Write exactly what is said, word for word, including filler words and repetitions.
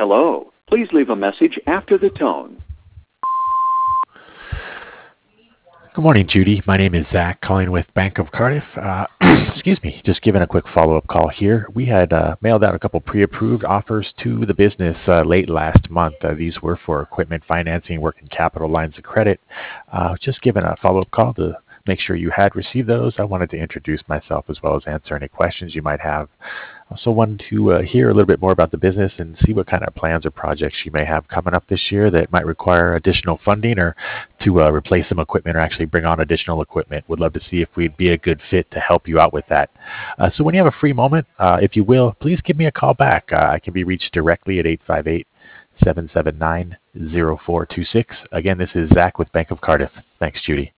Hello. Please leave a message after the tone. Good morning, Judy. My name is Zach, calling with Bank of Cardiff. Uh, excuse me, just giving a quick follow-up call here. We had uh, mailed out a couple pre-approved offers to the business uh, late last month. Uh, these were for equipment financing, working capital lines of credit. Uh, just giving a follow-up call to make sure you had received those. I wanted to introduce myself as well as answer any questions you might have. Also wanted to uh, hear a little bit more about the business and see what kind of plans or projects you may have coming up this year that might require additional funding or to uh, replace some equipment or actually bring on additional equipment. Would love to see if we'd be a good fit to help you out with that. Uh, so when you have a free moment, uh, if you will, please give me a call back. Uh, I can be reached directly at eight five eight, seven seven nine, zero four two six. Again, this is Zach with Bank of Cardiff. Thanks, Judy.